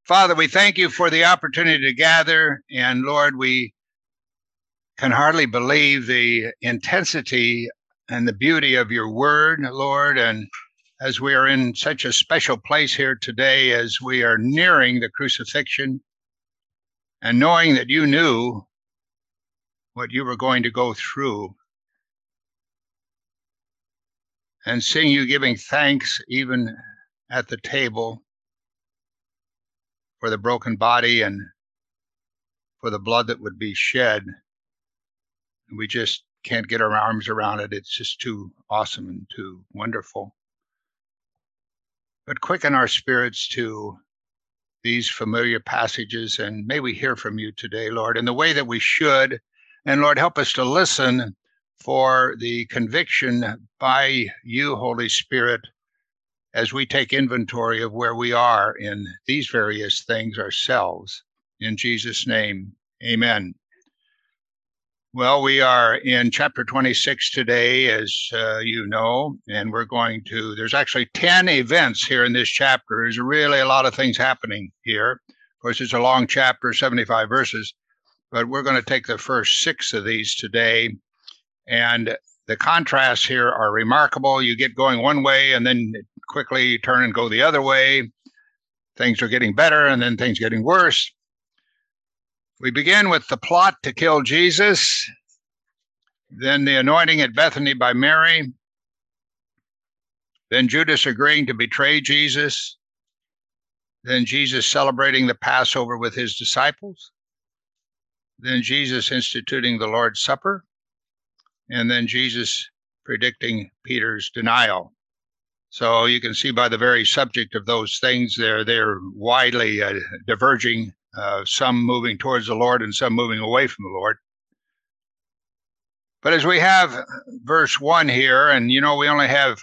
Father, we thank you for the opportunity to gather. And Lord, we can hardly believe the intensity and the beauty of your word, Lord. And as we are in such a special place here today, as we are nearing the crucifixion and knowing that you knew what you were going to go through, and seeing you giving thanks even at the table for the broken body and for the blood that would be shed. We just can't get our arms around it. It's just too awesome and too wonderful. But quicken our spirits to these familiar passages, and may we hear from you today, Lord, in the way that we should. And Lord, help us to listen for the conviction by you, Holy Spirit, as we take inventory of where we are in these various things ourselves. In Jesus' name, amen. Well, we are in chapter 26 today, as you know, and there's actually 10 events here in this chapter. There's really a lot of things happening here. Of course, it's a long chapter, 75 verses, but we're going to take the first 6 of these today. And the contrasts here are remarkable. You get going one way, and then quickly you turn and go the other way. Things are getting better, and then things getting worse. We begin with the plot to kill Jesus, then the anointing at Bethany by Mary, then Judas agreeing to betray Jesus, then Jesus celebrating the Passover with his disciples, then Jesus instituting the Lord's Supper, and then Jesus predicting Peter's denial. So you can see by the very subject of those things, they're widely diverging. Some moving towards the Lord and some moving away from the Lord. But as we have verse 1 here, and we only have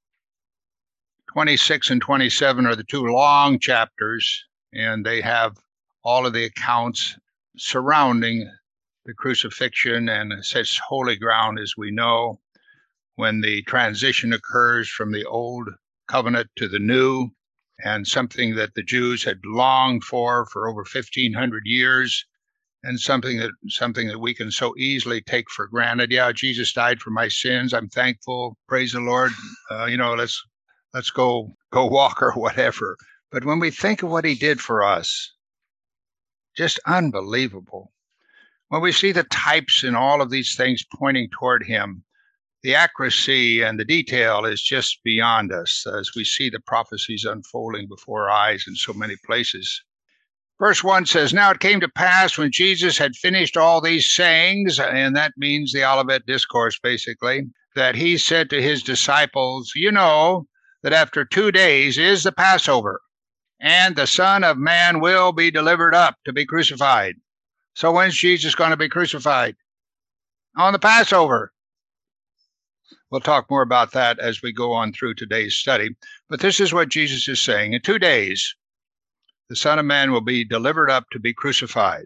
26 and 27 are the 2 long chapters, and they have all of the accounts surrounding the crucifixion and such holy ground, as we know, when the transition occurs from the old covenant to the new, and something that the Jews had longed for over 1,500 years, and something that we can so easily take for granted. Yeah, Jesus died for my sins. I'm thankful. Praise the Lord. Let's go walk or whatever. But when we think of what he did for us, just unbelievable. When we see the types in all of these things pointing toward him, the accuracy and the detail is just beyond us as we see the prophecies unfolding before our eyes in so many places. Verse 1 says, "Now it came to pass when Jesus had finished all these sayings," and that means the Olivet Discourse basically, "that he said to his disciples, you know that after 2 days is the Passover, and the Son of Man will be delivered up to be crucified." So when's Jesus going to be crucified? On the Passover. We'll talk more about that as we go on through today's study. But this is what Jesus is saying. In 2 days, the Son of Man will be delivered up to be crucified.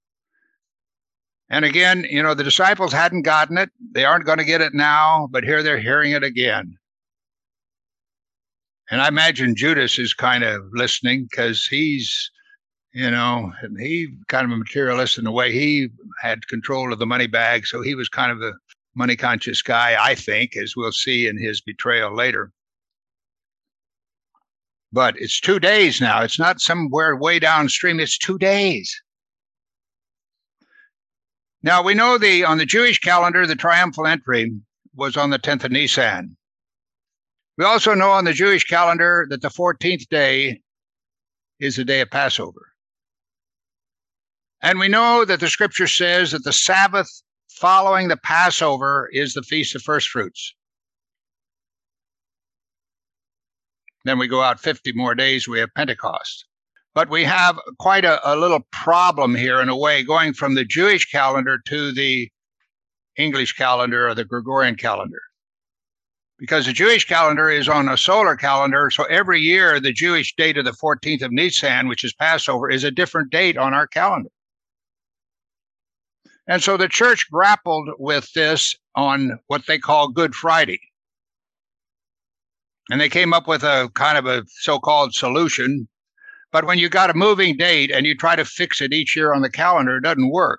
And again, the disciples hadn't gotten it. They aren't going to get it now, but here they're hearing it again. And I imagine Judas is kind of listening because he's, he kind of a materialist in the way he had control of the money bag. So he was kind of the money conscious guy, I think, as we'll see in his betrayal later. But it's 2 days now. It's not somewhere way downstream. It's 2 days. Now we know on the Jewish calendar, the triumphal entry was on the 10th of Nisan. We also know on the Jewish calendar that the 14th day is the day of Passover. And we know that the scripture says that the Sabbath following the Passover is the Feast of First Fruits. Then we go out 50 more days, we have Pentecost. But we have quite a little problem here in a way, going from the Jewish calendar to the English calendar or the Gregorian calendar. Because the Jewish calendar is on a solar calendar, so every year the Jewish date of the 14th of Nisan, which is Passover, is a different date on our calendar. And so the church grappled with this on what they call Good Friday. And they came up with a kind of a so-called solution But when you got a moving date and you try to fix it each year on the calendar, it doesn't work.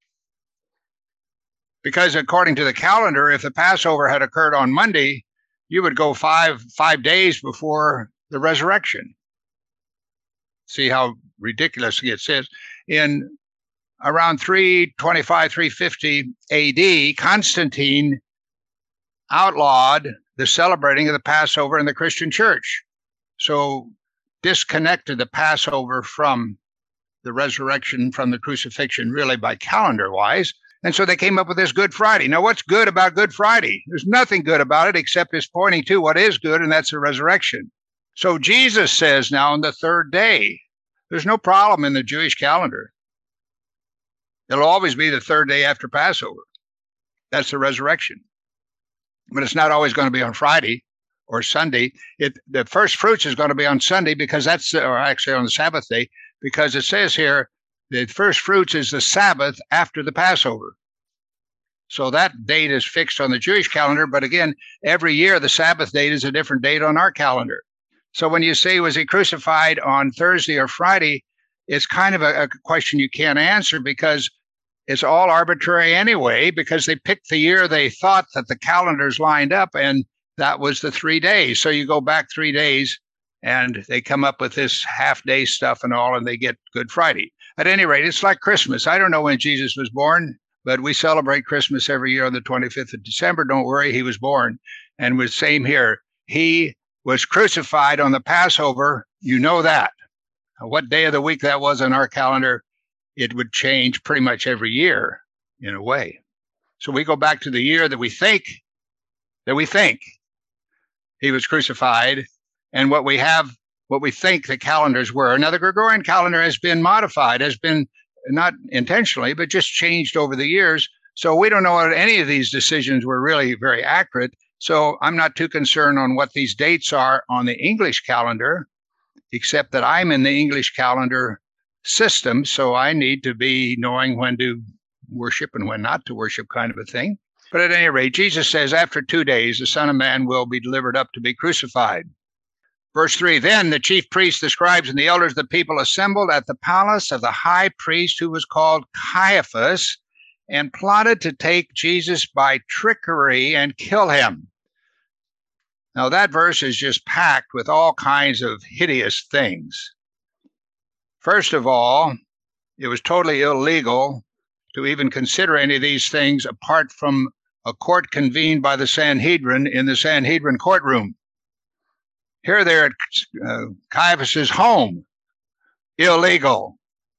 Because according to the calendar, if the Passover had occurred on Monday, you would go five days before the resurrection. See how ridiculous it says. In around 325, 350 AD, Constantine outlawed the celebrating of the Passover in the Christian church. So disconnected the Passover from the resurrection, from the crucifixion, really by calendar-wise. And so they came up with this Good Friday. Now, what's good about Good Friday? There's nothing good about it except it's pointing to what is good, and that's the resurrection. So Jesus says now on the third day, there's no problem in the Jewish calendar. It'll always be the third day after Passover. That's the resurrection. But it's not always going to be on Friday or Sunday. The first fruits is going to be on Sunday because or actually on the Sabbath day, because it says here, the first fruits is the Sabbath after the Passover. So that date is fixed on the Jewish calendar. But again, every year the Sabbath date is a different date on our calendar. So when you say, was he crucified on Thursday or Friday, it's kind of a question you can't answer because it's all arbitrary anyway, because they picked the year they thought that the calendars lined up, and that was the 3 days. So you go back 3 days and they come up with this half-day stuff and all, and they get Good Friday. At any rate, it's like Christmas. I don't know when Jesus was born, but we celebrate Christmas every year on the 25th of December. Don't worry, he was born. And the same here. He was crucified on the Passover. You know that. What day of the week that was on our calendar, it would change pretty much every year in a way. So we go back to the year that we think he was crucified, and what we think the calendars were. Now, the Gregorian calendar has been modified, has been not intentionally, but just changed over the years. So we don't know if any of these decisions were really very accurate. So I'm not too concerned on what these dates are on the English calendar, except that I'm in the English calendar system. So I need to be knowing when to worship and when not to worship, kind of a thing. But at any rate, Jesus says, after 2 days, the Son of Man will be delivered up to be crucified. Verse 3, then the chief priests, the scribes, and the elders of the people assembled at the palace of the high priest, who was called Caiaphas, and plotted to take Jesus by trickery and kill him. Now that verse is just packed with all kinds of hideous things. First of all, it was totally illegal to even consider any of these things apart from a court convened by the Sanhedrin in the Sanhedrin courtroom. Here they're at Caiaphas's home. Illegal.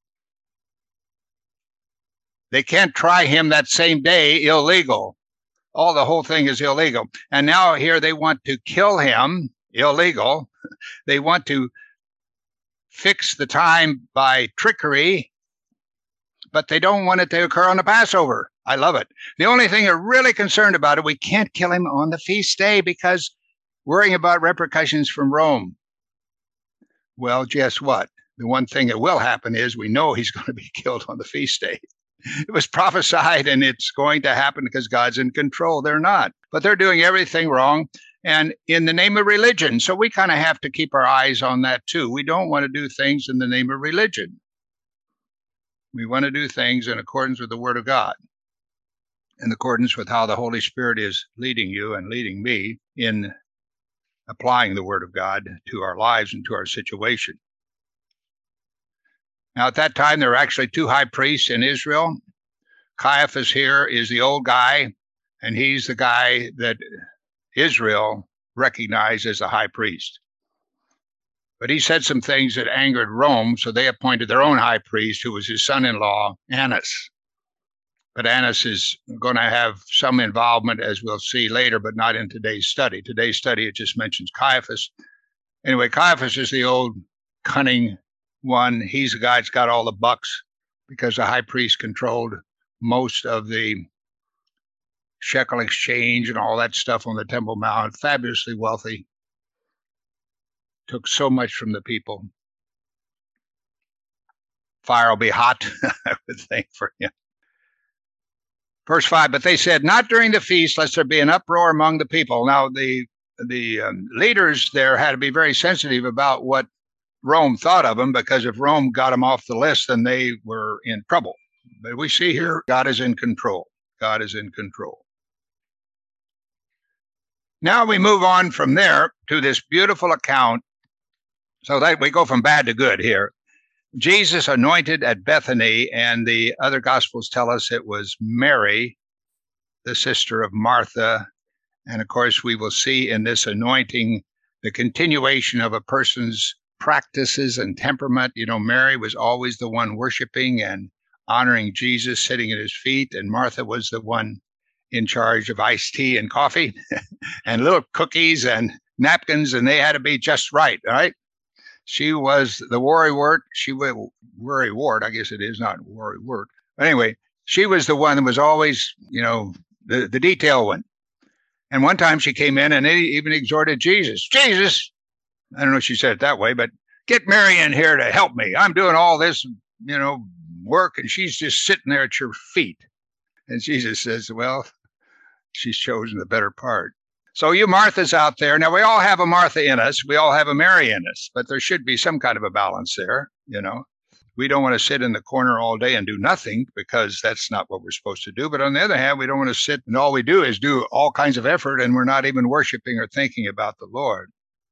They can't try him that same day. Illegal. The whole thing is illegal. And now here they want to kill him. Illegal. They want to fix the time by trickery, but they don't want it to occur on the Passover. I love it. The only thing they're really concerned about it, we can't kill him on the feast day because worrying about repercussions from Rome. Well, guess what? The one thing that will happen is we know he's going to be killed on the feast day. It was prophesied, and it's going to happen because God's in control. They're not. But they're doing everything wrong, and in the name of religion. So we kind of have to keep our eyes on that too. We don't want to do things in the name of religion. We want to do things in accordance with the Word of God, in accordance with how the Holy Spirit is leading you and leading me in applying the Word of God to our lives and to our situation. Now, at that time, there were actually 2 high priests in Israel. Caiaphas here is the old guy, and he's the guy that Israel recognized as the high priest. But he said some things that angered Rome, so they appointed their own high priest, who was his son-in-law, Annas. But Annas is going to have some involvement, as we'll see later, but not in today's study. Today's study, it just mentions Caiaphas. Anyway, Caiaphas is the old cunning one. He's the guy that's got all the bucks because the high priest controlled most of the shekel exchange and all that stuff on the Temple Mount. Fabulously wealthy. Took so much from the people. Fire will be hot, I would think, for him. Verse 5, but they said, not during the feast, lest there be an uproar among the people. Now, the leaders there had to be very sensitive about what Rome thought of them, because if Rome got them off the list, then they were in trouble. But we see here, God is in control. God is in control. Now we move on from there to this beautiful account. So that we go from bad to good here. Jesus anointed at Bethany, and the other Gospels tell us it was Mary, the sister of Martha. And of course, we will see in this anointing the continuation of a person's practices and temperament. You know, Mary was always the one worshiping and honoring Jesus, sitting at his feet, and Martha was the one in charge of iced tea and coffee and little cookies and napkins, and they had to be just right, right? She was the worrywart. She was worrywart, I guess it is, not worrywart. But anyway, she was the one that was always, the detail one. And one time she came in and even exhorted Jesus. Jesus, I don't know if she said it that way, but get Mary in here to help me. I'm doing all this, work, and she's just sitting there at your feet. And Jesus says, well, she's chosen the better part. So you Marthas out there, now we all have a Martha in us. We all have a Mary in us, but there should be some kind of a balance there, We don't want to sit in the corner all day and do nothing, because that's not what we're supposed to do. But on the other hand, we don't want to sit and all we do is do all kinds of effort, and we're not even worshiping or thinking about the Lord.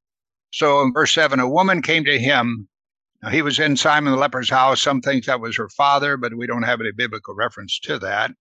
So in verse 7, a woman came to him. Now, he was in Simon the leper's house. Some think that was her father, but we don't have any biblical reference to that.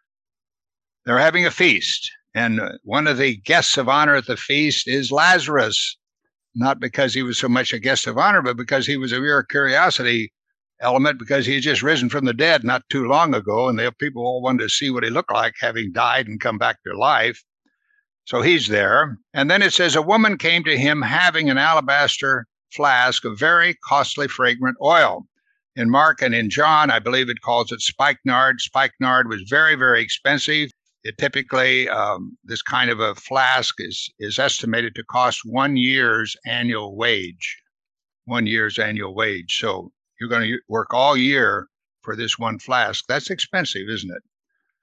They're having a feast, and one of the guests of honor at the feast is Lazarus, not because he was so much a guest of honor, but because he was a mere curiosity element, because he had just risen from the dead not too long ago, and the people all wanted to see what he looked like, having died and come back to life. So he's there. And then it says, a woman came to him having an alabaster flask of very costly fragrant oil. In Mark and in John, I believe it calls it spikenard. Spikenard was very, very expensive. It typically, this kind of a flask is estimated to cost 1 year's annual wage. 1 year's annual wage. So you're going to work all year for this one flask. That's expensive, isn't it?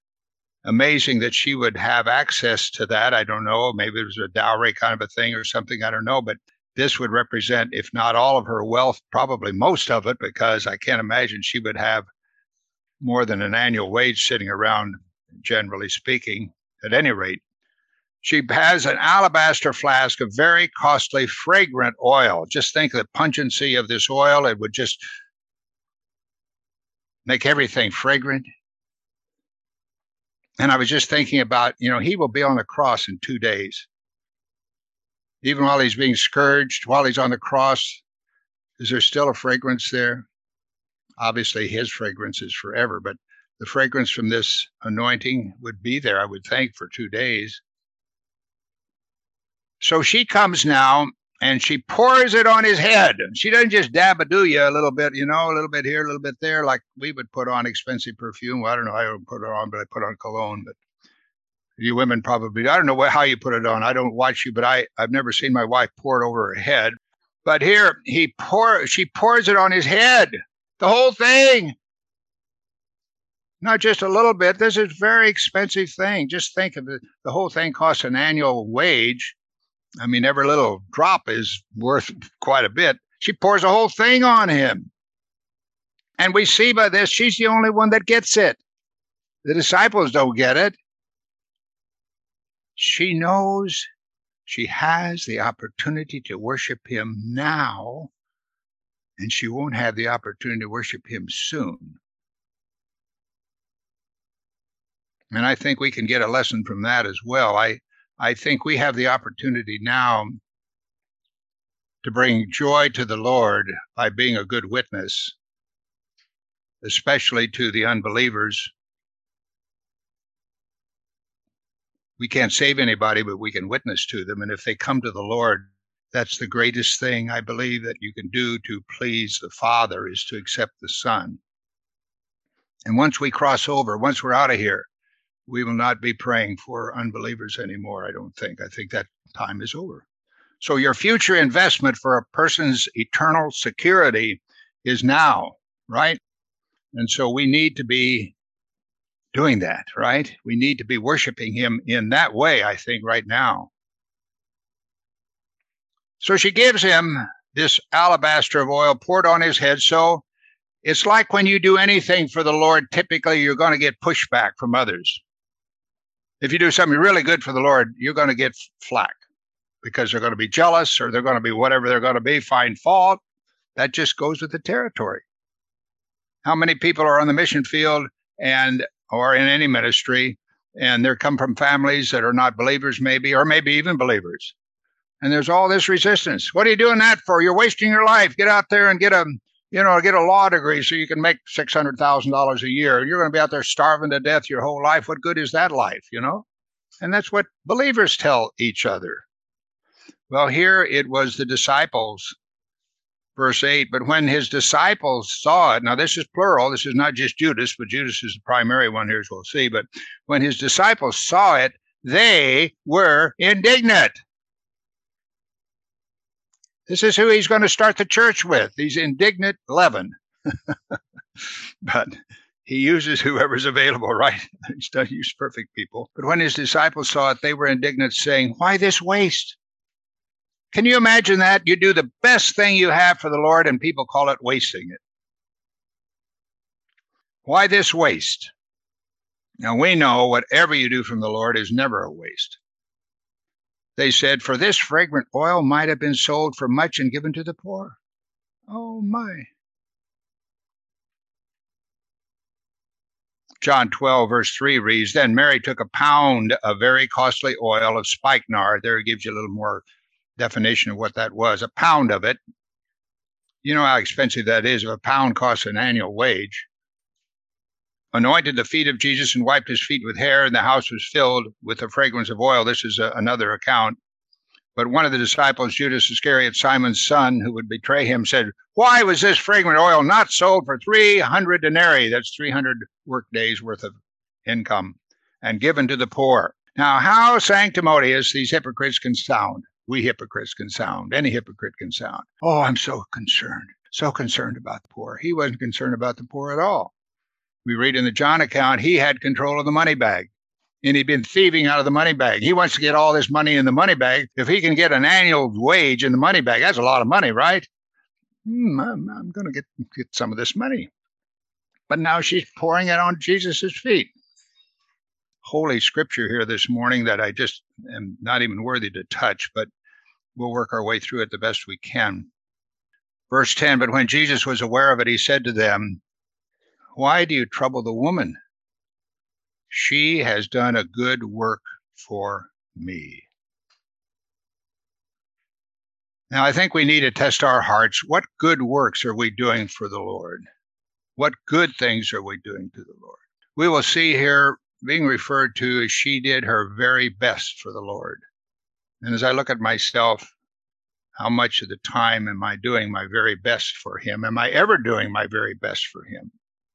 Amazing that she would have access to that. I don't know. Maybe it was a dowry kind of a thing or something. I don't know. But this would represent, if not all of her wealth, probably most of it, because I can't imagine she would have more than an annual wage sitting around, generally speaking. At any rate, she has an alabaster flask of very costly, fragrant oil. Just think of the pungency of this oil. It would just make everything fragrant. And I was just thinking about, he will be on the cross in 2 days. Even while he's being scourged, while he's on the cross, is there still a fragrance there? Obviously, his fragrance is forever, but the fragrance from this anointing would be there, I would think, for 2 days. So she comes now, and she pours it on his head. She doesn't just dab-a-doo you a little bit, a little bit here, a little bit there, like we would put on expensive perfume. Well, I don't know how I would put it on, but I put on cologne. But you women probably, I don't know how you put it on. I don't watch you, but I've never seen my wife pour it over her head. But here, she pours it on his head, the whole thing. Not just a little bit. This is a very expensive thing. Just think of it. The whole thing costs an annual wage. I mean, every little drop is worth quite a bit. She pours the whole thing on him. And we see by this, she's the only one that gets it. The disciples don't get it. She knows she has the opportunity to worship him now, and she won't have the opportunity to worship him soon. And I think we can get a lesson from that as well. I think we have the opportunity now to bring joy to the Lord by being a good witness, especially to the unbelievers. We can't save anybody, but we can witness to them. And if they come to the Lord, that's the greatest thing I believe that you can do to please the Father, is to accept the Son. And once we cross over, once we're out of here, we will not be praying for unbelievers anymore, I don't think. I think that time is over. So your future investment for a person's eternal security is now, right? And so we need to be doing that, right? We need to be worshiping him in that way, I think, right now. So she gives him this alabaster of oil poured on his head. So it's like when you do anything for the Lord, typically you're going to get pushback from others. If you do something really good for the Lord, you're going to get flack because they're going to be jealous, or they're going to be whatever they're going to be, find fault. That just goes with the territory. How many people are on the mission field or in any ministry, and they come from families that are not believers maybe, or maybe even believers. And there's all this resistance. What are you doing that for? You're wasting your life. Get out there and get a law degree so you can make $600,000 a year. You're going to be out there starving to death your whole life. What good is that life, And that's what believers tell each other. Well, here it was the disciples, verse 8, but when his disciples saw it, now this is plural, this is not just Judas, but Judas is the primary one here, as we'll see, but when his disciples saw it, they were indignant. This is who he's going to start the church with, these indignant 11. But he uses whoever's available, right? He doesn't use perfect people. But when his disciples saw it, they were indignant, saying, why this waste? Can you imagine that? You do the best thing you have for the Lord, and people call it wasting it. Why this waste? Now we know whatever you do from the Lord is never a waste. They said, for this fragrant oil might have been sold for much and given to the poor. Oh my. John 12, verse 3 reads, then Mary took a pound of very costly oil of spikenard. There it gives you a little more definition of what that was. A pound of it. You know how expensive that is. If a pound costs an annual wage. Anointed the feet of Jesus and wiped his feet with hair, and the house was filled with the fragrance of oil. This is another account. But one of the disciples, Judas Iscariot, Simon's son, who would betray him, said, why was this fragrant oil not sold for 300 denarii? That's 300 work days worth of income, and given to the poor. Now, how sanctimonious these hypocrites can sound. We hypocrites can sound. Any hypocrite can sound. Oh, I'm so concerned about the poor. He wasn't concerned about the poor at all. We read in the John account, he had control of the money bag, and he'd been thieving out of the money bag. He wants to get all this money in the money bag. If he can get an annual wage in the money bag, that's a lot of money, right? I'm going to get some of this money. But now she's pouring it on Jesus' feet. Holy scripture here this morning that I just am not even worthy to touch, but we'll work our way through it the best we can. Verse 10, but when Jesus was aware of it, he said to them, why do you trouble the woman? She has done a good work for me. Now, I think we need to test our hearts. What good works are we doing for the Lord? What good things are we doing to the Lord? We will see here being referred to as she did her very best for the Lord. And as I look at myself, how much of the time am I doing my very best for him? Am I ever doing my very best for him?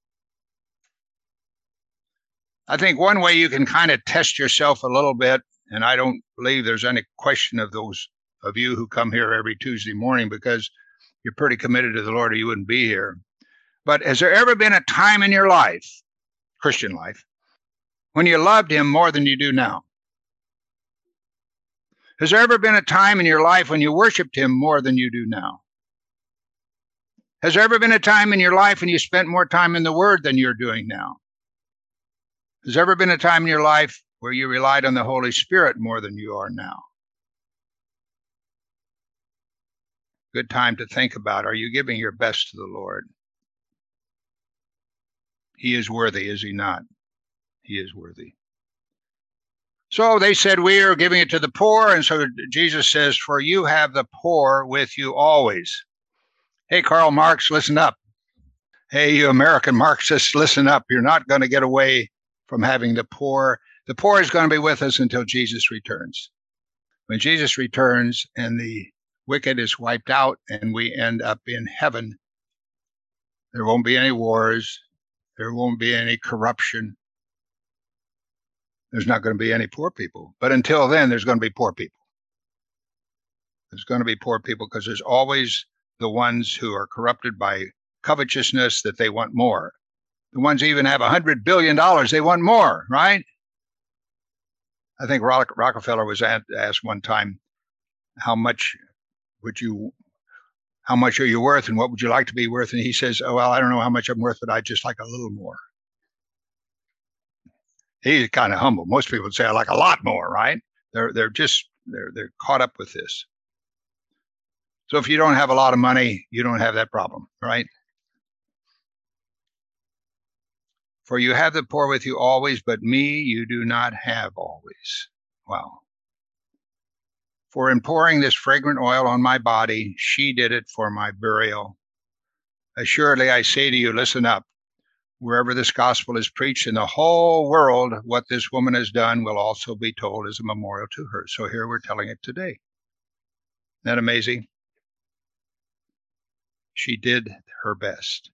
I think one way you can kind of test yourself a little bit, and I don't believe there's any question of those of you who come here every Tuesday morning because you're pretty committed to the Lord or you wouldn't be here. But has there ever been a time in your life, Christian life, when you loved him more than you do now? Has there ever been a time in your life when you worshiped him more than you do now? Has there ever been a time in your life when you spent more time in the Word than you're doing now? Has there ever been a time in your life where you relied on the Holy Spirit more than you are now? Good time to think about, are you giving your best to the Lord? He is worthy, is he not? He is worthy. So they said, we are giving it to the poor. And so Jesus says, for you have the poor with you always. Hey, Karl Marx, listen up. Hey, you American Marxists, listen up. You're not going to get away from having the poor. The poor is going to be with us until Jesus returns. When Jesus returns and the wicked is wiped out and we end up in heaven, there won't be any wars. There won't be any corruption. There's not going to be any poor people. But until then, there's going to be poor people. There's going to be poor people because there's always the ones who are corrupted by covetousness that they want more. The ones who even have $100 billion, they want more, right? I think Rockefeller was asked one time, how much would you how much are you worth and what would you like to be worth? And he says, oh, well, I don't know how much I'm worth, but I'd just like a little more. He's kind of humble. Most people would say, I like a lot more, right? They're caught up with this. So if you don't have a lot of money, you don't have that problem, right? For you have the poor with you always, but me you do not have always. Wow. For in pouring this fragrant oil on my body, she did it for my burial. Assuredly, I say to you, listen up. Wherever this gospel is preached in the whole world, what this woman has done will also be told as a memorial to her. So here we're telling it today. Isn't that amazing? She did her best.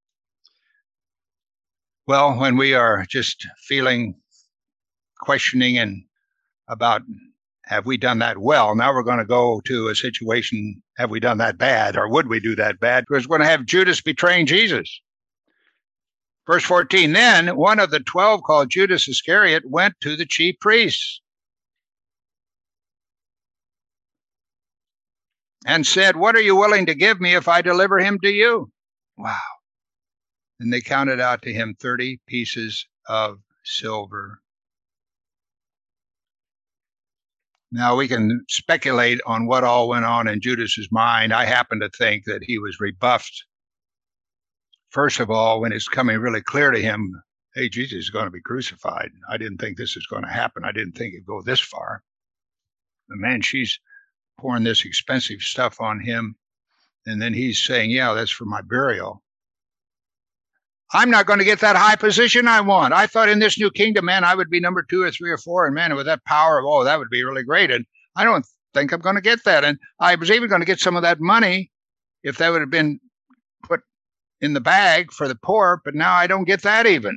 Well, when we are just feeling, questioning and about, have we done that well? Now we're going to go to a situation, have we done that bad, or would we do that bad? Because we're going to have Judas betraying Jesus. Verse 14, then one of the 12 called Judas Iscariot went to the chief priests and said, what are you willing to give me if I deliver him to you? Wow. And they counted out to him 30 pieces of silver. Now we can speculate on what all went on in Judas's mind. I happen to think that he was rebuffed. First of all, when it's coming really clear to him, hey, Jesus is going to be crucified. I didn't think this was going to happen. I didn't think it'd go this far. But man, she's pouring this expensive stuff on him. And then he's saying, yeah, that's for my burial. I'm not going to get that high position I want. I thought in this new kingdom, man, I would be number 2 or 3 or 4. And man, with that power of, oh, that would be really great. And I don't think I'm going to get that. And I was even going to get some of that money if that would have been put in the bag for the poor, but now I don't get that even.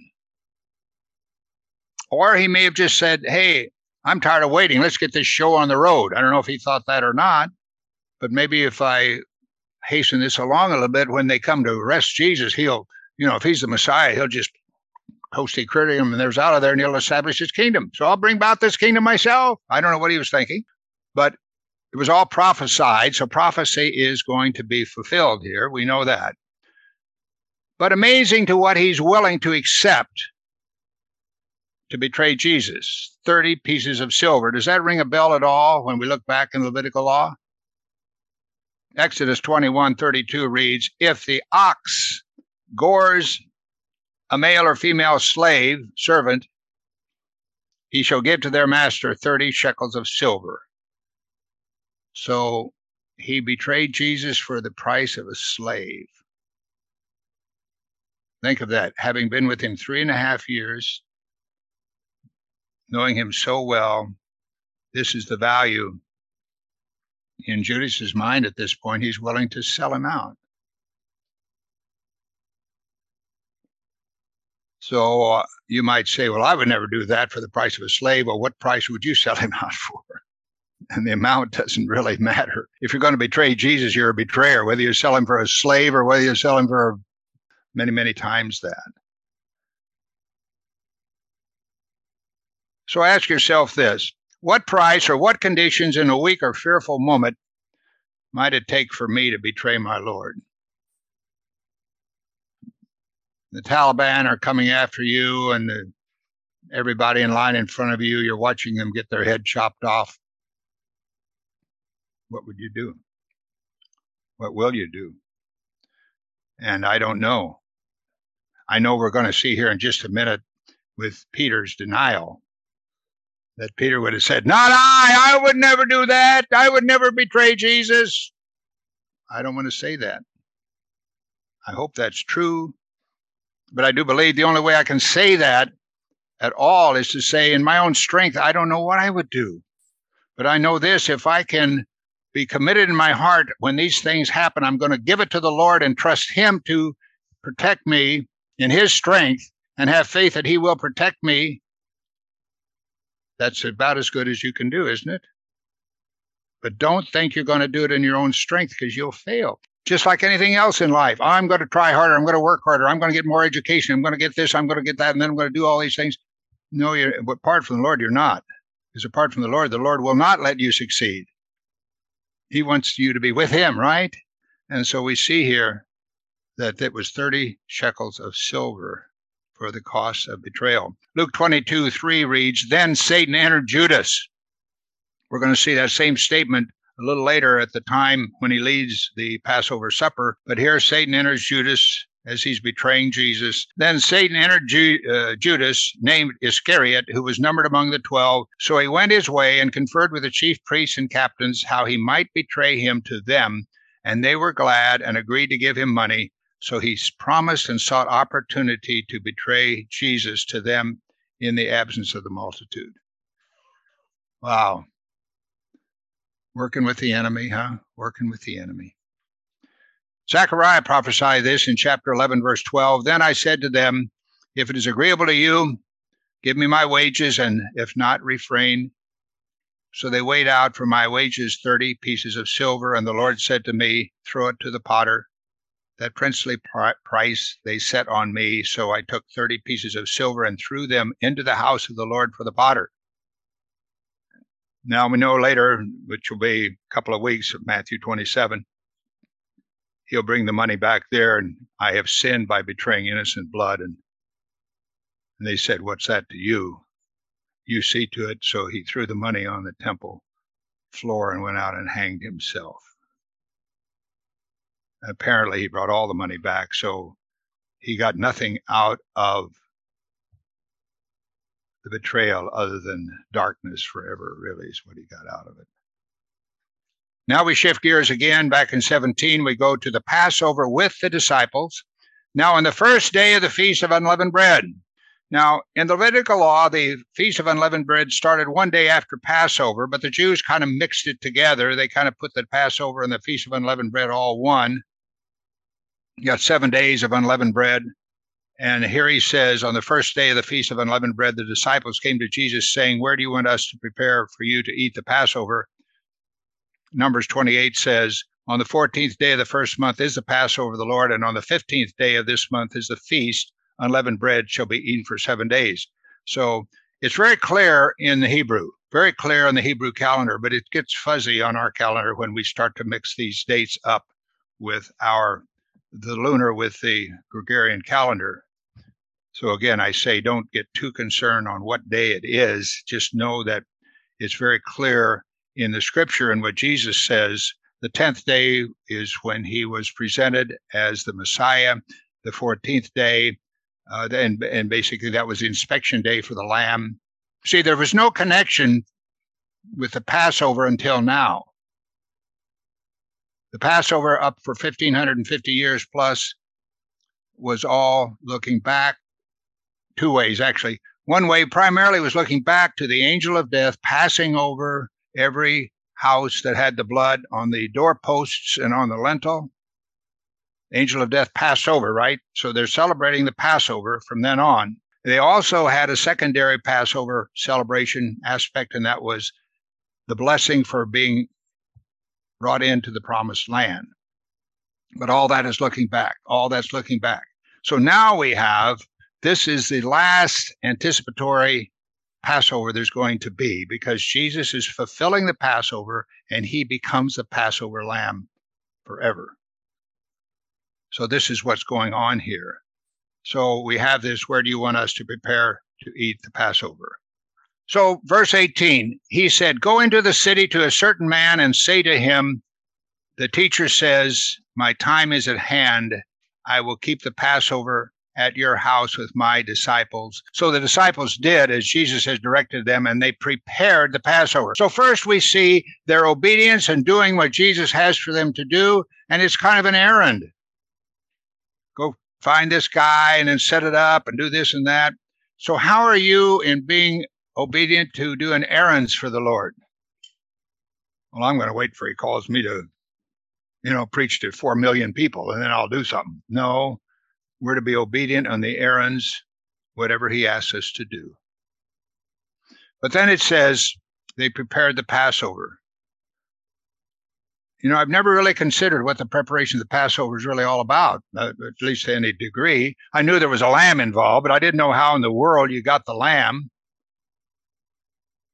Or he may have just said, hey, I'm tired of waiting. Let's get this show on the road. I don't know if he thought that or not, but maybe if I hasten this along a little bit, when they come to arrest Jesus, he'll, if he's the Messiah, he'll just toasty him and there's out of there and he'll establish his kingdom. So I'll bring about this kingdom myself. I don't know what he was thinking, but it was all prophesied. So prophecy is going to be fulfilled here. We know that. But amazing to what he's willing to accept to betray Jesus. 30 pieces of silver. Does that ring a bell at all when we look back in the Levitical law? Exodus 21:32 reads, if the ox gores a male or female slave, servant, he shall give to their master 30 shekels of silver. So he betrayed Jesus for the price of a slave. Think of that, having been with him 3.5 years, knowing him so well, this is the value. In Judas's mind at this point, he's willing to sell him out. So you might say, well, I would never do that for the price of a slave. Well, what price would you sell him out for? And the amount doesn't really matter. If you're going to betray Jesus, you're a betrayer, whether you sell him for a slave or whether you sell him for many, many times that. So ask yourself this, what price or what conditions in a weak or fearful moment might it take for me to betray my Lord? The Taliban are coming after you and everybody in line in front of you, you're watching them get their head chopped off. What would you do? What will you do? And I don't know. I know we're going to see here in just a minute with Peter's denial that Peter would have said, not I would never do that. I would never betray Jesus. I don't want to say that. I hope that's true. But I do believe the only way I can say that at all is to say in my own strength, I don't know what I would do. But I know this, if I can be committed in my heart when these things happen, I'm going to give it to the Lord and trust him to protect me in his strength and have faith that he will protect me. That's about as good as you can do, isn't it? But don't think you're going to do it in your own strength because you'll fail. Just like anything else in life. I'm going to try harder. I'm going to work harder. I'm going to get more education. I'm going to get this. I'm going to get that. And then I'm going to do all these things. No, apart from the Lord, you're not. Because apart from the Lord will not let you succeed. He wants you to be with him, right? And so we see here that it was 30 shekels of silver for the cost of betrayal. Luke 22:3 reads, "Then Satan entered Judas." We're going to see that same statement a little later at the time when he leads the Passover supper. But here Satan enters Judas as he's betraying Jesus. Then Satan entered Judas, named Iscariot, who was numbered among the 12. So he went his way and conferred with the chief priests and captains how he might betray him to them. And they were glad and agreed to give him money. So he promised and sought opportunity to betray Jesus to them in the absence of the multitude. Wow. Working with the enemy, huh? Working with the enemy. Zechariah prophesied this in chapter 11, verse 12. Then I said to them, if it is agreeable to you, give me my wages, and if not, refrain. So they weighed out for my wages 30 pieces of silver, and the Lord said to me, throw it to the potter. That princely price they set on me, so I took 30 pieces of silver and threw them into the house of the Lord for the potter. Now we know later, which will be a couple of weeks of Matthew 27, he'll bring the money back there, and I have sinned by betraying innocent blood. And they said, what's that to you? You see to it. So he threw the money on the temple floor and went out and hanged himself. Apparently he brought all the money back, so he got nothing out of the betrayal other than darkness forever, really, is what he got out of it. Now we shift gears again. Back in 17, we go to the Passover with the disciples. Now on the first day of the Feast of Unleavened Bread. Now, in the Levitical law, the Feast of Unleavened Bread started one day after Passover, but the Jews kind of mixed it together. They kind of put the Passover and the Feast of Unleavened Bread all one. You got 7 days of unleavened bread. And here he says, on the first day of the Feast of Unleavened Bread, the disciples came to Jesus saying, where do you want us to prepare for you to eat the Passover? Numbers 28 says, on the 14th day of the first month is the Passover of the Lord, and on the 15th day of this month is the feast. Unleavened bread shall be eaten for 7 days. So it's very clear in the Hebrew, very clear on the Hebrew calendar, but it gets fuzzy on our calendar when we start to mix these dates up with the lunar with the Gregorian calendar. So again, I say don't get too concerned on what day it is. Just know that it's very clear in the scripture, and what Jesus says. The 10th day is when he was presented as the Messiah. The 14th day, and basically that was the inspection day for the lamb. See, there was no connection with the Passover until now. The Passover, up for 1,550 years plus, was all looking back 2 ways, actually. One way primarily was looking back to the angel of death passing over every house that had the blood on the doorposts and on the lintel. Angel of death passed over, right? So they're celebrating the Passover from then on. They also had a secondary Passover celebration aspect, and that was the blessing for being brought into the promised land. But all that is looking back. All that's looking back. So now we have, this is the last anticipatory Passover there's going to be, because Jesus is fulfilling the Passover and he becomes the Passover lamb forever. So this is what's going on here. So we have this, where do you want us to prepare to eat the Passover? So verse 18, he said, go into the city to a certain man and say to him, the teacher says, my time is at hand. I will keep the Passover at your house with my disciples. So the disciples did as Jesus has directed them, and they prepared the Passover. So first we see their obedience and doing what Jesus has for them to do, and it's kind of an errand. Go find this guy and then set it up and do this and that. So how are you in being obedient to doing errands for the Lord? Well, I'm going to wait for he calls me to, preach to 4 million people, and then I'll do something. No. We're to be obedient on the errands, whatever he asks us to do. But then it says they prepared the Passover. I've never really considered what the preparation of the Passover is really all about, at least to any degree. I knew there was a lamb involved, but I didn't know how in the world you got the lamb.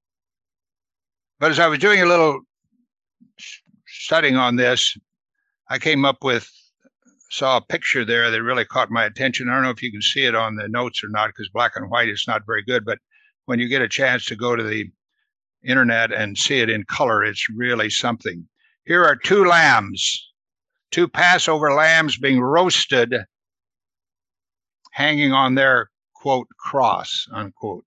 But as I was doing a little studying on this, I saw a picture there that really caught my attention. I don't know if you can see it on the notes or not, because black and white is not very good, but when you get a chance to go to the internet and see it in color, it's really something. Here are two Passover lambs being roasted, hanging on their, quote, cross, unquote.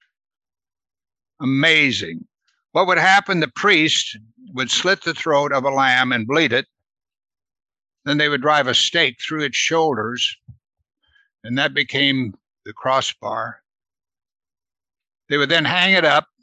Amazing. What would happen? The priest would slit the throat of a lamb and bleed it. Then they would drive a stake through its shoulders, and that became the crossbar. They would then hang it up.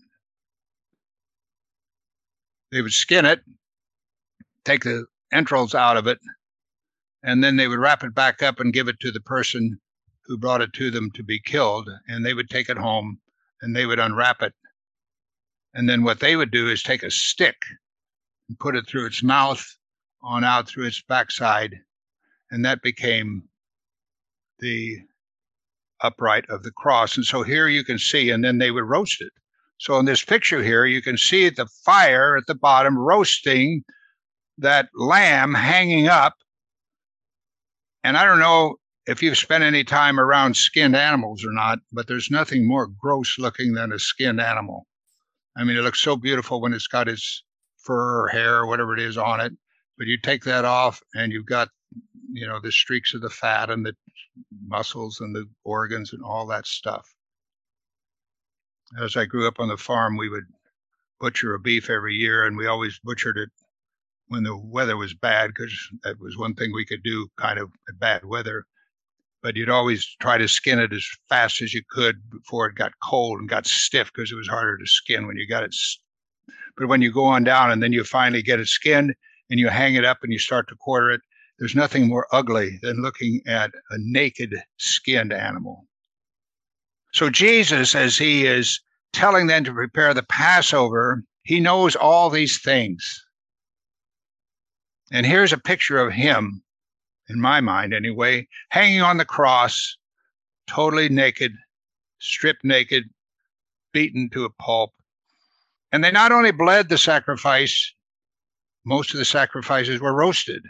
They would skin it, take the entrails out of it, and then they would wrap it back up and give it to the person who brought it to them to be killed, and they would take it home, and they would unwrap it. And then what they would do is take a stick and put it through its mouth, on out through its backside, and that became the upright of the cross. And so here you can see, and then they would roast it. So in this picture here, you can see the fire at the bottom roasting that lamb hanging up. And I don't know if you've spent any time around skinned animals or not, but there's nothing more gross looking than a skinned animal. I mean, it looks so beautiful when it's got its fur or hair or whatever it is on it, but you take that off and you've got, the streaks of the fat and the muscles and the organs and all that stuff. As I grew up on the farm, we would butcher a beef every year, and we always butchered it when the weather was bad, because that was one thing we could do kind of at bad weather. But you'd always try to skin it as fast as you could before it got cold and got stiff, because it was harder to skin when you got it. But when you go on down and then you finally get it skinned and you hang it up and you start to quarter it, there's nothing more ugly than looking at a naked skinned animal. So Jesus, as he is telling them to prepare the Passover, he knows all these things. And here's a picture of him, in my mind anyway, hanging on the cross, totally naked, stripped naked, beaten to a pulp. And they not only bled the sacrifice, most of the sacrifices were roasted.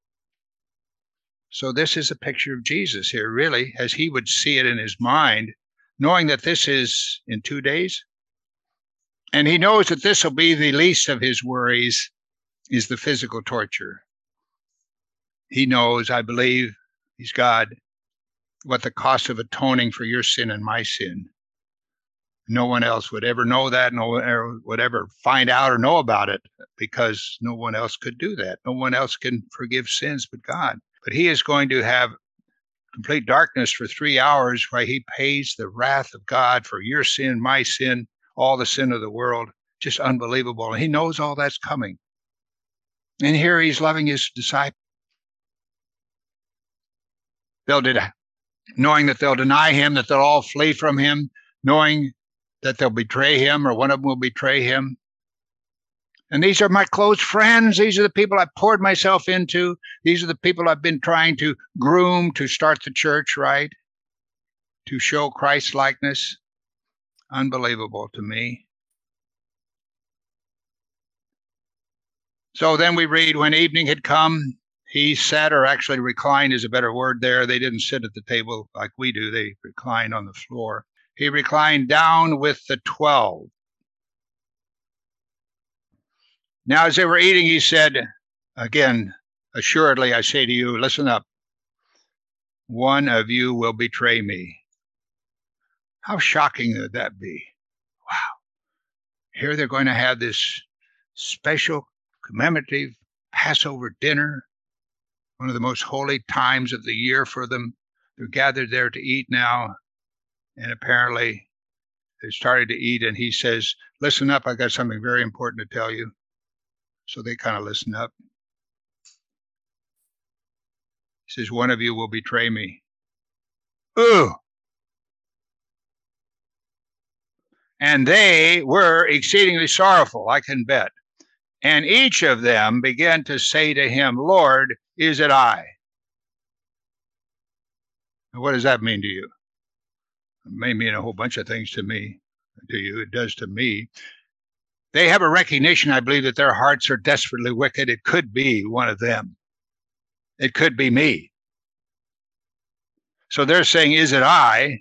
So this is a picture of Jesus here, really, as he would see it in his mind, knowing that this is in 2 days. And he knows that this will be the least of his worries, is the physical torture. He knows, I believe, he's God, what the cost of atoning for your sin and my sin. No one else would ever know that. No one would ever find out or know about it, because no one else could do that. No one else can forgive sins but God. But he is going to have complete darkness for 3 hours, while he pays the wrath of God for your sin, my sin, all the sin of the world. Just unbelievable. And he knows all that's coming. And here he's loving his disciples. Knowing that they'll deny him, that they'll all flee from him, knowing that they'll betray him, or one of them will betray him. And these are my close friends. These are the people I poured myself into. These are the people I've been trying to groom to start the church right, to show Christ-likeness. Unbelievable to me. So then we read, when evening had come, he sat, or actually reclined is a better word there. They didn't sit at the table like we do. They reclined on the floor. He reclined down with the 12. Now, as they were eating, he said, again, assuredly, I say to you, listen up. One of you will betray me. How shocking would that be? Wow. Here they're going to have this special commemorative Passover dinner, one of the most holy times of the year for them. They're gathered there to eat now, and apparently they started to eat, and he says, listen up, I got something very important to tell you. So they kind of listen up. He says, one of you will betray me. Ooh. And they were exceedingly sorrowful, I can bet. And each of them began to say to him, Lord, is it I? What does that mean to you? It may mean a whole bunch of things to me, to you. It does to me. They have a recognition, I believe, that their hearts are desperately wicked. It could be one of them. It could be me. So they're saying, is it I?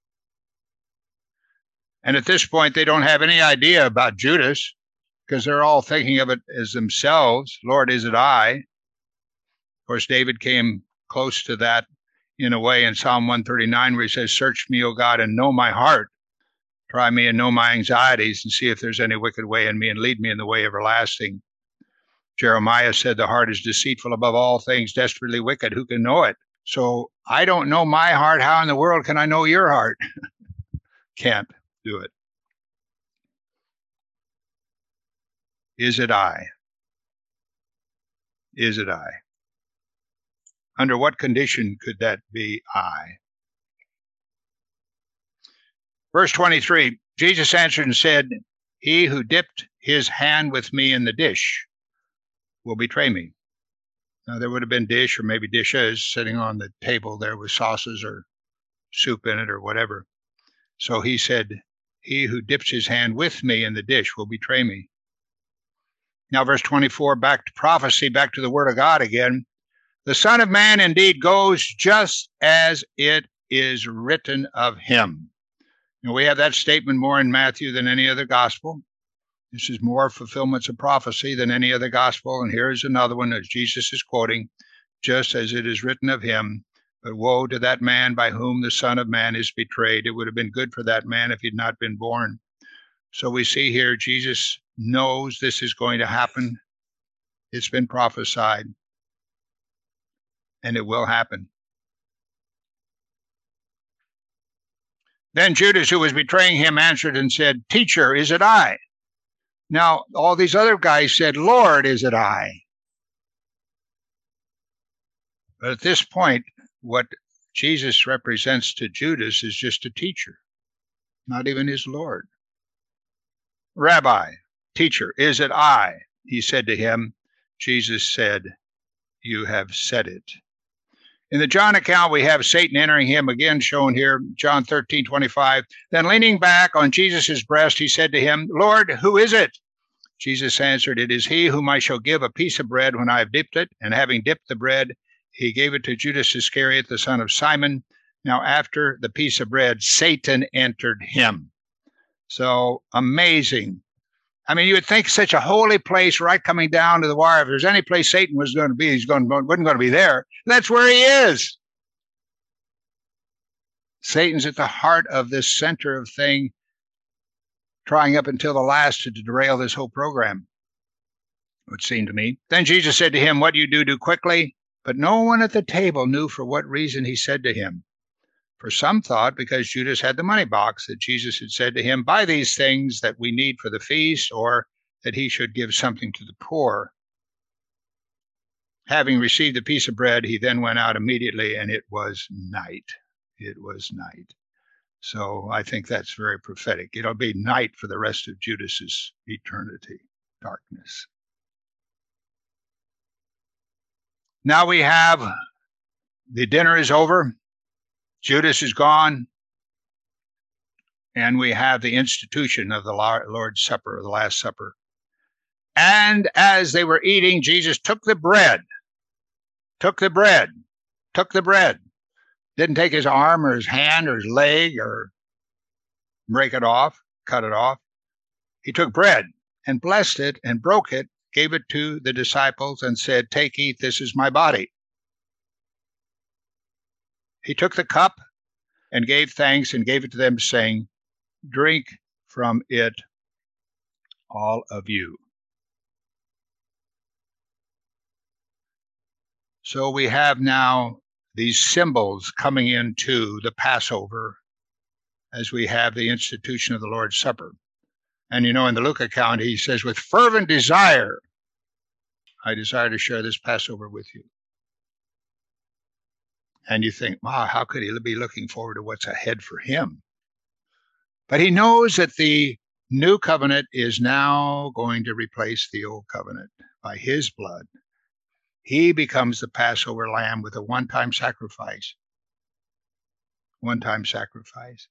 And at this point, they don't have any idea about Judas because they're all thinking of it as themselves. Lord, is it I? Of course, David came close to that in a way in Psalm 139 where he says, search me, O God, and know my heart. Try me and know my anxieties and see if there's any wicked way in me and lead me in the way everlasting. Jeremiah said, the heart is deceitful above all things, desperately wicked. Who can know it? So I don't know my heart. How in the world can I know your heart? Can't do it. Is it I? Is it I? Under what condition could that be I? Verse 23, Jesus answered and said, he who dipped his hand with me in the dish will betray me. Now, there would have been dish or maybe dishes sitting on the table there with sauces or soup in it or whatever. So he said, he who dips his hand with me in the dish will betray me. Now, verse 24, back to prophecy, back to the word of God again. The Son of Man indeed goes just as it is written of him. And we have that statement more in Matthew than any other gospel. This is more fulfillments of prophecy than any other gospel. And here's another one that Jesus is quoting, just as it is written of him. But woe to that man by whom the Son of Man is betrayed. It would have been good for that man if he'd not been born. So we see here Jesus knows this is going to happen. It's been prophesied. And it will happen. Then Judas, who was betraying him, answered and said, Teacher, is it I? Now, all these other guys said, Lord, is it I? But at this point, what Jesus represents to Judas is just a teacher, not even his Lord. Rabbi, teacher, is it I? He said to him. Jesus said, you have said it. In the John account, we have Satan entering him again, shown here, John 13:25. Then leaning back on Jesus' breast, he said to him, Lord, who is it? Jesus answered, it is he whom I shall give a piece of bread when I have dipped it. And having dipped the bread, he gave it to Judas Iscariot, the son of Simon. Now after the piece of bread, Satan entered him. So amazing. I mean, you would think such a holy place right coming down to the wire. If there's any place Satan was going to be, wasn't going to be there. That's where he is. Satan's at the heart of this center of thing, trying up until the last to derail this whole program, it would seem to me. Then Jesus said to him, what you do quickly. But no one at the table knew for what reason he said to him. For some thought because Judas had the money box that Jesus had said to him, buy these things that we need for the feast, or that he should give something to the poor. Having received the piece of bread, he then went out immediately, and it was night. It was night. So I think that's very prophetic. It'll be night for the rest of Judas's eternity, darkness. Now we have the dinner is over. Judas is gone. And we have the institution of the Lord's Supper, the Last Supper. And as they were eating, Jesus took the bread. Didn't take his arm or his hand or his leg or break it off, cut it off. He took bread and blessed it and broke it, gave it to the disciples and said, take, eat, this is my body. He took the cup and gave thanks and gave it to them, saying, drink from it, all of you. So we have now these symbols coming into the Passover as we have the institution of the Lord's Supper. And you know, in the Luke account, he says, with fervent desire, I desire to share this Passover with you. And you think, wow, how could he be looking forward to what's ahead for him? But he knows that the new covenant is now going to replace the old covenant by his blood. He becomes the Passover lamb with a one-time sacrifice. One-time sacrifice.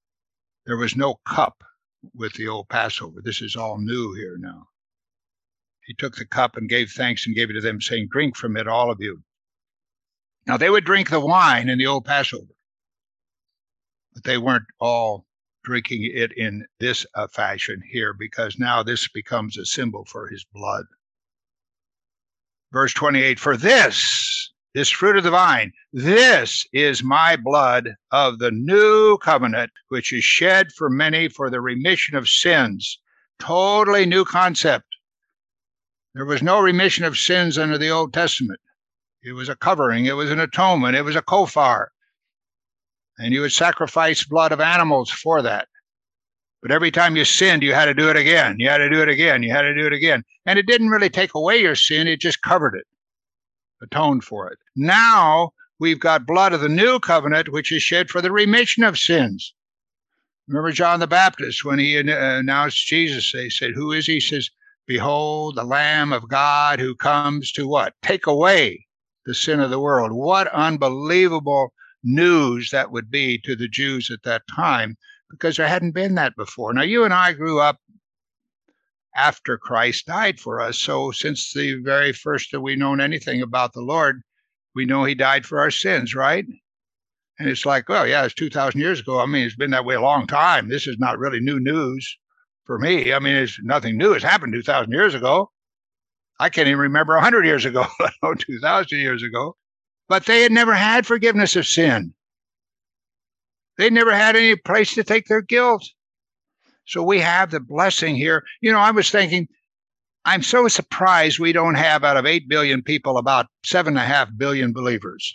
There was no cup with the old Passover. This is all new here now. He took the cup and gave thanks and gave it to them, saying, "Drink from it, all of you." Now, they would drink the wine in the old Passover, but they weren't all drinking it in this fashion here, because now this becomes a symbol for his blood. Verse 28, "For this fruit of the vine, this is my blood of the new covenant, which is shed for many for the remission of sins." Totally new concept. There was no remission of sins under the Old Testament. It was a covering. It was an atonement. It was a kofar. And you would sacrifice blood of animals for that. But every time you sinned, you had to do it again. You had to do it again. You had to do it again. And it didn't really take away your sin. It just covered it, atoned for it. Now we've got blood of the new covenant, which is shed for the remission of sins. Remember John the Baptist, when he announced Jesus, they said, "Who is he?" He says, "Behold, the Lamb of God who comes to" what? Take away the sin of the world. What unbelievable news that would be to the Jews at that time, because there hadn't been that before. Now, you and I grew up after Christ died for us. So since the very first that we've known anything about the Lord, we know he died for our sins, right? And it's like, well, yeah, it's 2,000 years ago. I mean, it's been that way a long time. This is not really new news for me. I mean, it's nothing new. It's happened 2,000 years ago. I can't even remember 100 years ago, let alone 2,000 years ago. But they had never had forgiveness of sin. They never had any place to take their guilt. So we have the blessing here. You know, I was thinking, I'm so surprised we don't have, out of 8 billion people, about 7.5 billion believers.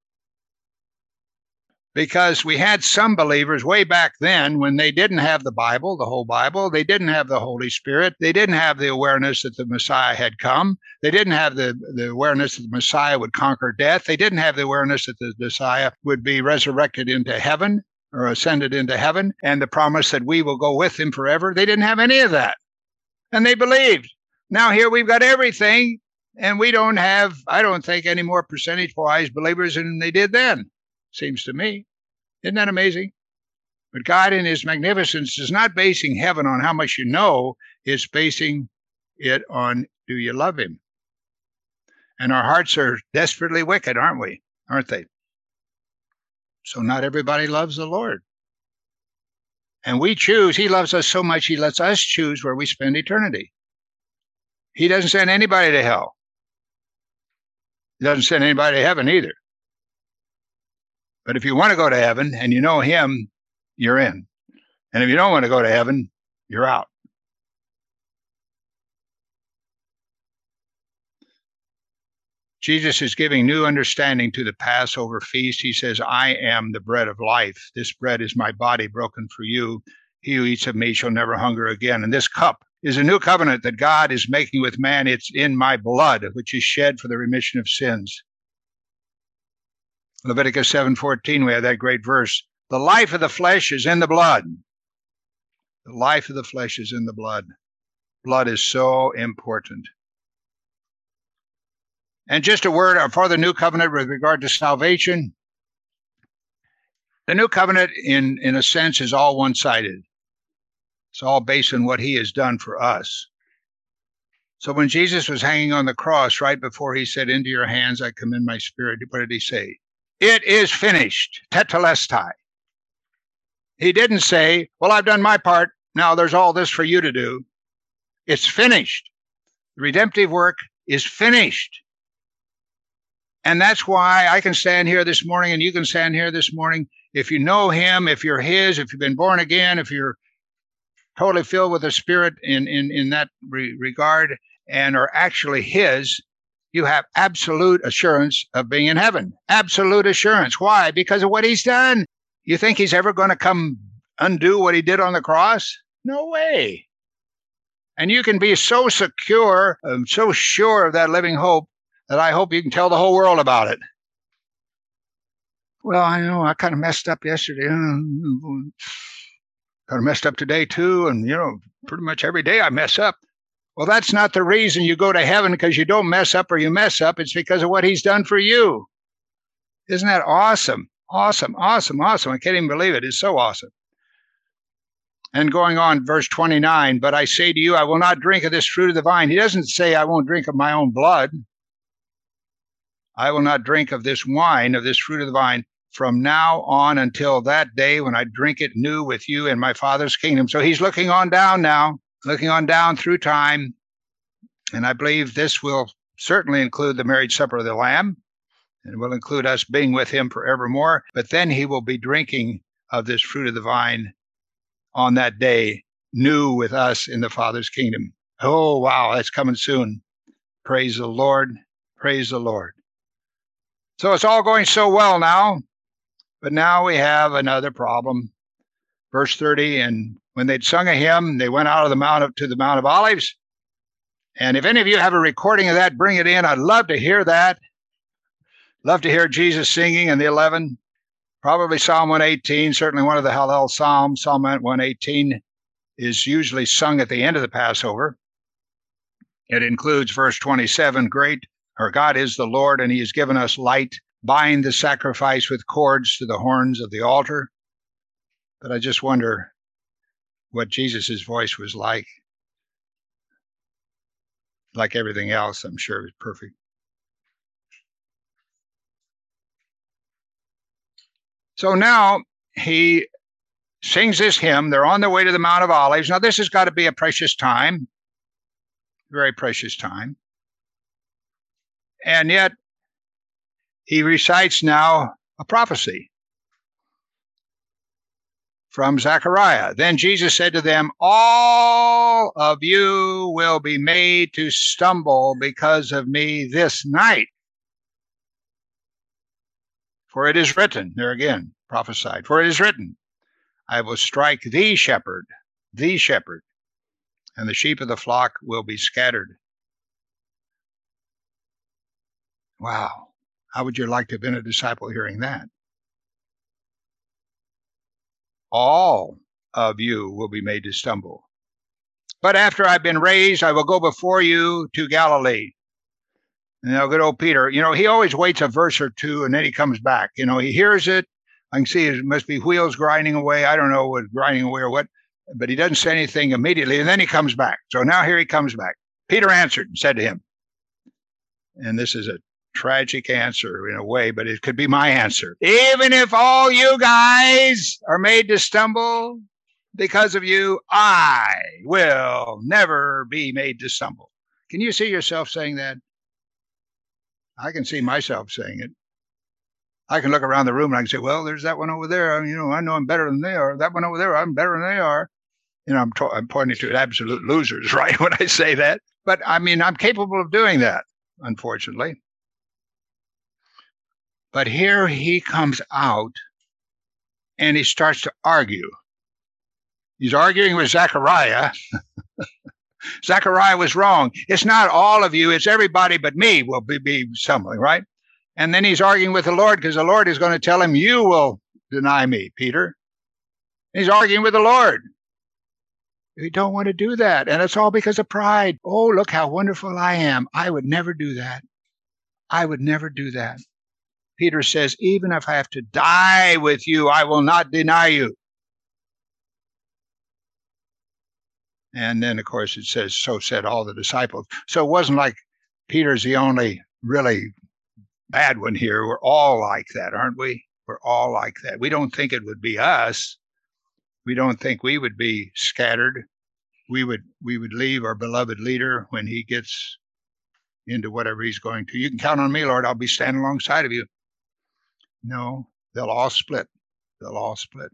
Because we had some believers way back then when they didn't have the Bible, the whole Bible. They didn't have the Holy Spirit. They didn't have the awareness that the Messiah had come. They didn't have the awareness that the Messiah would conquer death. They didn't have the awareness that the Messiah would be resurrected into heaven or ascended into heaven, and the promise that we will go with him forever. They didn't have any of that. And they believed. Now here we've got everything, and we don't have, I don't think, any more percentage-wise believers than they did then. Seems to me. Isn't that amazing? But God in his magnificence is not basing heaven on how much you know. It's basing it on, do you love him? And our hearts are desperately wicked, aren't we? Aren't they? So not everybody loves the Lord. And we choose. He loves us so much, he lets us choose where we spend eternity. He doesn't send anybody to hell. He doesn't send anybody to heaven either. But if you want to go to heaven and you know him, you're in. And if you don't want to go to heaven, you're out. Jesus is giving new understanding to the Passover feast. He says, "I am the bread of life. This bread is my body broken for you. He who eats of me shall never hunger again." And this cup is a new covenant that God is making with man. It's in my blood, which is shed for the remission of sins. Leviticus 7:14, we have that great verse. The life of the flesh is in the blood. The life of the flesh is in the blood. Blood is so important. And just a word for the new covenant with regard to salvation. The new covenant, in a sense, is all one-sided. It's all based on what he has done for us. So when Jesus was hanging on the cross, right before he said, "Into your hands I commend my spirit," what did he say? It is finished, tetelestai. He didn't say, "Well, I've done my part. Now there's all this for you to do." It's finished. The redemptive work is finished. And that's why I can stand here this morning and you can stand here this morning. If you know him, if you're his, if you've been born again, if you're totally filled with the Spirit in that regard and are actually his, you have absolute assurance of being in heaven. Absolute assurance. Why? Because of what he's done. You think he's ever going to come undo what he did on the cross? No way. And you can be so secure, so sure of that living hope, that I hope you can tell the whole world about it. Well, I know I kind of messed up yesterday. Kind of messed up today too. And, pretty much every day I mess up. Well, that's not the reason you go to heaven, because you don't mess up or you mess up. It's because of what he's done for you. Isn't that awesome? Awesome, awesome, awesome. I can't even believe it. It's so awesome. And going on, verse 29, but I say to you, I will not drink of this fruit of the vine. He doesn't say I won't drink of my own blood. I will not drink of this wine, of this fruit of the vine, from now on until that day when I drink it new with you in my Father's kingdom. So he's looking on down now, looking on down through time. And I believe this will certainly include the marriage supper of the Lamb, and will include us being with him forevermore. But then he will be drinking of this fruit of the vine on that day, new with us in the Father's kingdom. Oh, wow, that's coming soon. Praise the Lord. Praise the Lord. So it's all going so well now, but now we have another problem. Verse 30, and when they'd sung a hymn, they went out of the mount to the Mount of Olives. And if any of you have a recording of that, bring it in. I'd love to hear that. Love to hear Jesus singing in the 11. Probably Psalm 118, certainly one of the Hallel Psalms. Psalm 118 is usually sung at the end of the Passover. It includes verse 27, great, our God is the Lord, and he has given us light. Bind the sacrifice with cords to the horns of the altar. But I just wonder what Jesus' voice was like. Like everything else, I'm sure it was perfect. So now he sings this hymn. They're on their way to the Mount of Olives. Now this has got to be a precious time, very precious time. And yet he recites now a prophecy from Zechariah. Then Jesus said to them, all of you will be made to stumble because of me this night. For it is written, there again, prophesied, for it is written, I will strike the shepherd, and the sheep of the flock will be scattered. Wow. How would you like to have been a disciple hearing that? All of you will be made to stumble. But after I've been raised, I will go before you to Galilee. Now, good old Peter, he always waits a verse or two and then he comes back. He hears it. I can see it must be wheels grinding away. I don't know what grinding away or what, but he doesn't say anything immediately. And then he comes back. So now here he comes back. Peter answered and said to him, and this is a tragic answer in a way, but it could be my answer. Even if all you guys are made to stumble because of you, I will never be made to stumble. Can you see yourself saying that? I can see myself saying it. I can look around the room and I can say, well, there's that one over there. I know I'm better than they are. That one over there, I'm better than they are. I'm pointing to absolute losers, right, when I say that. But I'm capable of doing that, unfortunately. But here he comes out and he starts to argue. He's arguing with Zechariah. Zechariah was wrong. It's not all of you, it's everybody but me will be stumbling, right? And then he's arguing with the Lord because the Lord is going to tell him, you will deny me, Peter. He's arguing with the Lord. You don't want to do that. And it's all because of pride. Oh, look how wonderful I am. I would never do that. I would never do that. Peter says, even if I have to die with you, I will not deny you. And then, of course, it says, so said all the disciples. So it wasn't like Peter's the only really bad one here. We're all like that, aren't we? We're all like that. We don't think it would be us. We don't think we would be scattered. We would leave our beloved leader when he gets into whatever he's going to. You can count on me, Lord. I'll be standing alongside of you. No, they'll all split. They'll all split.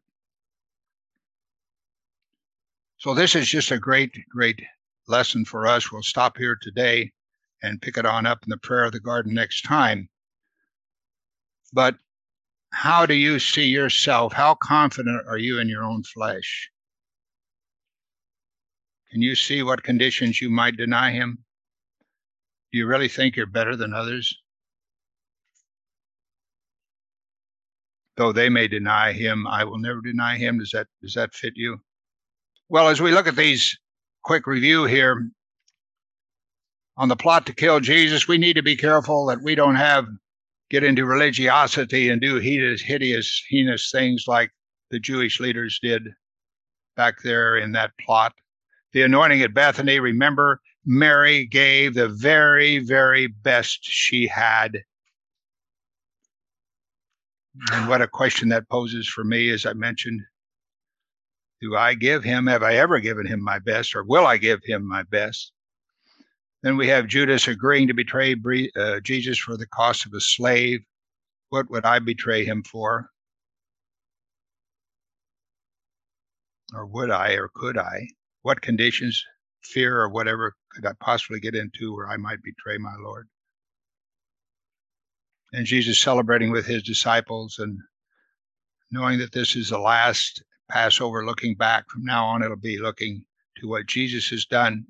So this is just a great, great lesson for us. We'll stop here today and pick it on up in the prayer of the garden next time. But how do you see yourself? How confident are you in your own flesh? Can you see what conditions you might deny him? Do you really think you're better than others? Though they may deny him, I will never deny him. Does that fit you? Well, as we look at these quick review here on the plot to kill Jesus, we need to be careful that we don't get into religiosity and do hideous, heinous things like the Jewish leaders did back there in that plot. The anointing at Bethany, remember, Mary gave the very, very best she had. And what a question that poses for me, as I mentioned. Do I give him, have I ever given him my best, or will I give him my best? Then we have Judas agreeing to betray Jesus for the cost of a slave. What would I betray him for? Or would I, or could I? What conditions, fear, or whatever could I possibly get into where I might betray my Lord? And Jesus celebrating with his disciples and knowing that this is the last Passover, looking back. From now on, it'll be looking to what Jesus has done.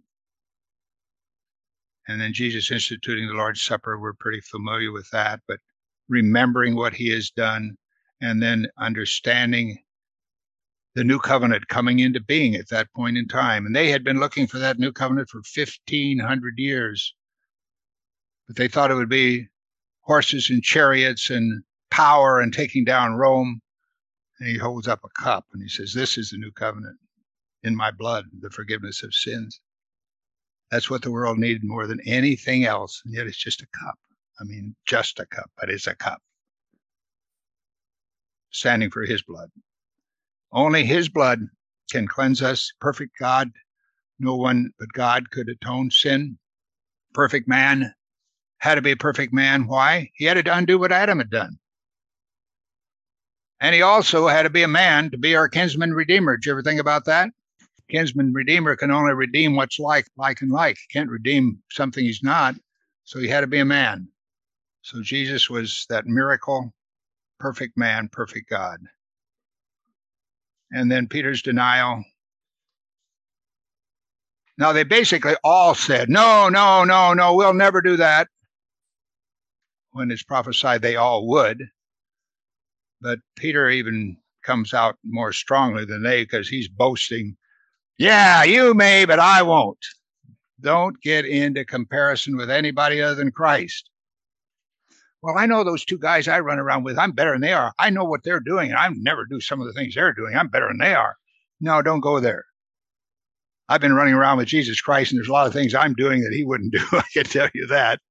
And then Jesus instituting the Lord's Supper, we're pretty familiar with that, but remembering what he has done and then understanding the new covenant coming into being at that point in time. And they had been looking for that new covenant for 1,500 years, but they thought it would be horses and chariots and power and taking down Rome. And he holds up a cup and he says, this is the new covenant in my blood, the forgiveness of sins. That's what the world needed more than anything else. And yet it's just a cup. I mean, just a cup, but it's a cup. Standing for his blood. Only his blood can cleanse us. Perfect God. No one but God could atone sin. Perfect man had to be a perfect man. Why? He had to undo what Adam had done. And he also had to be a man to be our kinsman redeemer. Did you ever think about that? Kinsman redeemer can only redeem what's like and like. He can't redeem something he's not. So he had to be a man. So Jesus was that miracle, perfect man, perfect God. And then Peter's denial. Now they basically all said, no, we'll never do that. When it's prophesied they all would. But Peter even comes out more strongly than they, because he's boasting. Yeah, you may, but I won't. Don't get into comparison with anybody other than Christ. Well, I know those two guys I run around with. I'm better than they are. I know what they're doing, and I never do some of the things they're doing. I'm better than they are. No, don't go there. I've been running around with Jesus Christ, and there's a lot of things I'm doing that he wouldn't do. I can tell you that.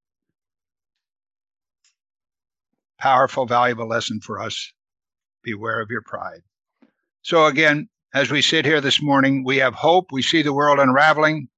Powerful, valuable lesson for us. Beware of your pride. So again, as we sit here this morning, we have hope. We see the world unraveling.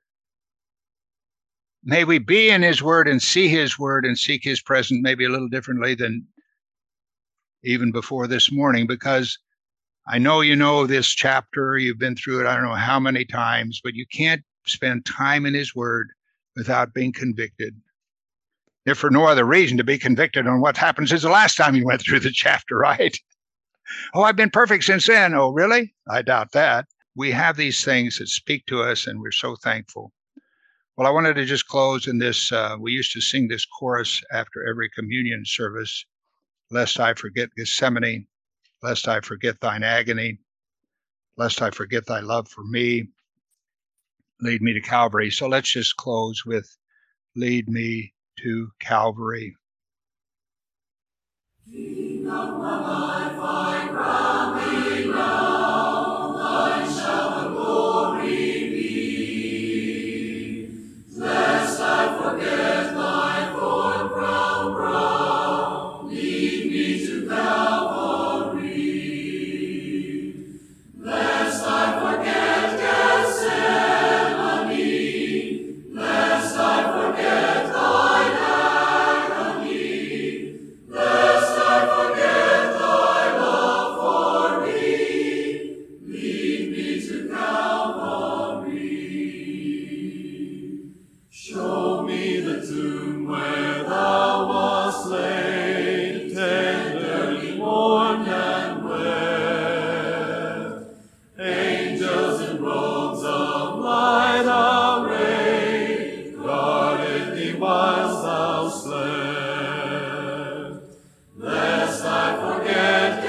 May we be in his word and see his word and seek his presence maybe a little differently than even before this morning, because I know you know this chapter. You've been through it I don't know how many times, but you can't spend time in his word without being convicted. If for no other reason, to be convicted on what happened since the last time you went through the chapter, right? Oh, I've been perfect since then. Oh, really? I doubt that. We have these things that speak to us, and we're so thankful. Well, I wanted to just close in this. We used to sing this chorus after every communion service. Lest I forget Gethsemane, lest I forget thine agony, lest I forget thy love for me, lead me to Calvary. So let's just close with lead me to Calvary. King of my life, I crown thee now, thine shall the glory be. Lest I forget thy thorn crown brow, lead me to Calvary. Lest I forget Gethsemane, lest I forget thine agony, lest I forget thy love for me, lead me to Calvary. Show me the tomb where thou wast laid, tenderly mourned and wept. Angels in robes of light arrayed guarded thee whilst thou slept. Lest I forget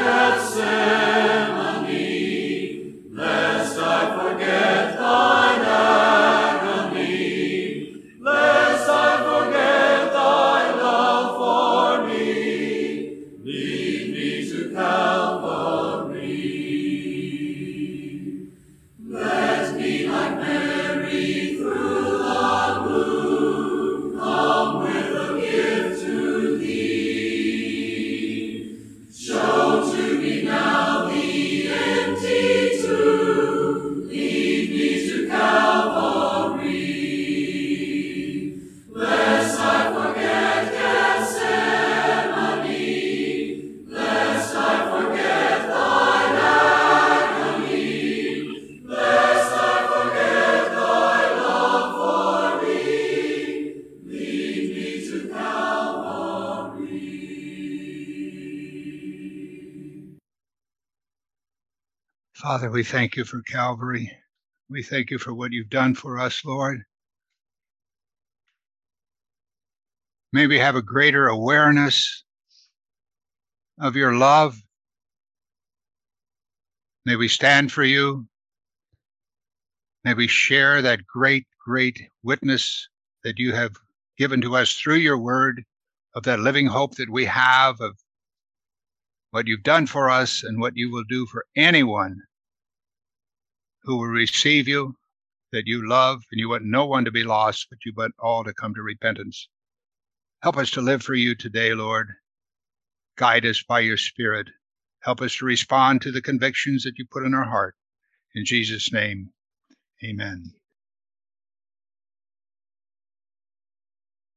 Gethsemane, lest I forget thine agony, lest I forget thy love for me, lead me to Calvary. Father, we thank you for Calvary. We thank you for what you've done for us, Lord. May we have a greater awareness of your love. May we stand for you. May we share that great, great witness that you have given to us through your word, of that living hope that we have, of what you've done for us and what you will do for anyone who will receive you, that you love, and you want no one to be lost, but you want all to come to repentance. Help us to live for you today, Lord. Guide us by your Spirit. Help us to respond to the convictions that you put in our heart. In Jesus' name, amen.